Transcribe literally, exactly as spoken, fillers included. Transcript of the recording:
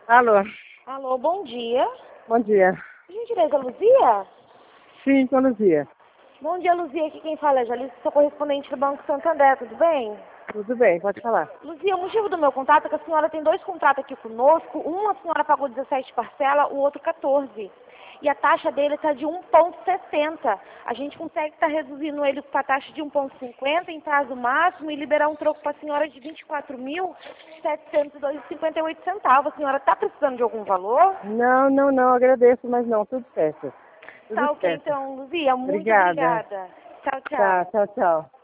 Alô, Alô, bom dia. bom dia. Gentileza, Luzia? Sim, com a Luzia. Bom dia, Luzia. Aqui quem fala é Jalice, sou correspondente do Banco Santander, tudo bem? Tudo bem, pode falar. Luzia, o motivo do meu contato é que a senhora tem dois contratos aqui conosco. Um a senhora pagou dezessete parcelas, o outro quatorze. E a taxa dele está de um vírgula sessenta. A gente consegue estar reduzindo ele com a taxa de um vírgula cinquenta em prazo máximo e liberar um troco para a senhora de vinte e quatro mil, setecentos e dois e cinquenta e oito centavos. A senhora está precisando de algum valor? Não, não, não, agradeço, mas não, tudo certo. Tudo Tá ok, certo. então, Luzia. Muito Obrigada. obrigada. Tchau, Tá, tchau. tchau, tchau.